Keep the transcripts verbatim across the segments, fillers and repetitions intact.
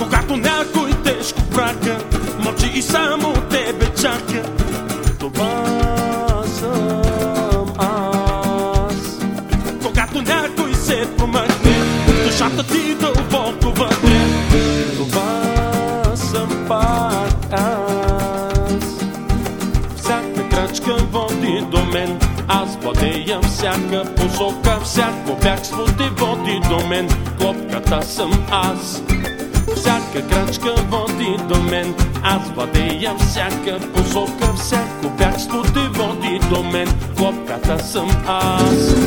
Когато някой тежко прака, мълчи и само тебе чака. Това съм аз. Когато някой се промъкне, душата ти дълбоко вътре, това съм пак аз. Всяка крачка води до мен, аз владея всяка посока, всяко бягство те води до мен, клопката съм аз. Всяка крачка води до мен, аз владея всяка посока, всяко бягство те води до мен, клопката съм аз.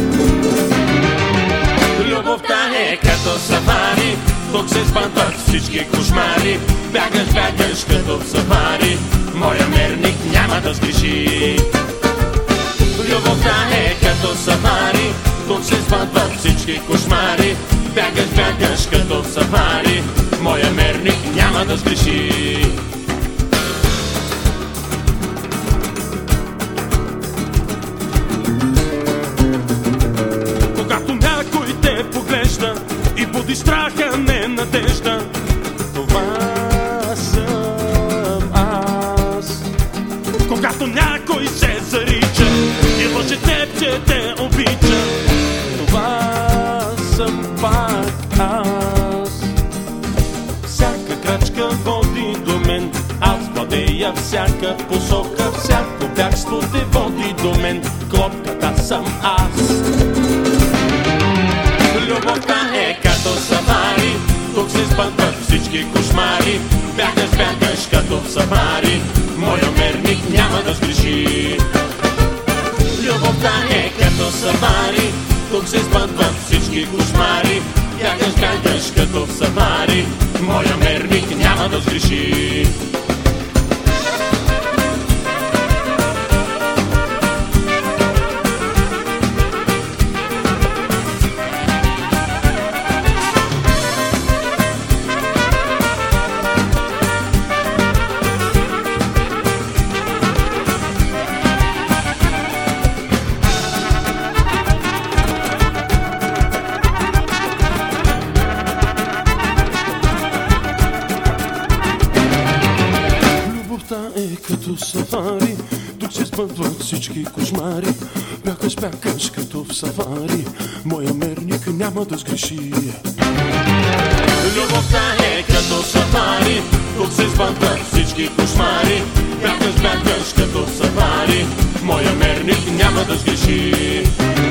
Любовта е като сафари, тук се сбъдват всички кошмари. Бягаш, бягаш като в сафари, моя мерник няма да сгреши. Любовта е като сафари, тук се сбъдват всички кошмари. Бягаш, бягаш като в сафари, моя мерник няма да сгреши. Когато някой те поглежда и буди страха, не надежда, това съм аз. Когато някой се зарича и лъже теб, че те обича, това съм пак аз. Всяка крачка води до мен, аз владея всяка посока, всяко бягство те води до мен, клопката съм аз. Любовта е като сафари, тук се сбъдват всички кошмари. Бягаш, бягаш като в сафари, моя мерник няма да сгреши. Любовта е като сафари, тук се сбъдват всички кошмари. Бягаш, бягаш като в сафари, моя мерник няма да сгреши. Е като сафари, тук се сбъдват всички кошмари. Бягаш, бягаш като в сафари, моя мерник няма да сгреши. Любовта е като сафари, тук се сбъдват всички кошмари. Бягаш, бягаш като в сафари, моя мерник няма да сгреши.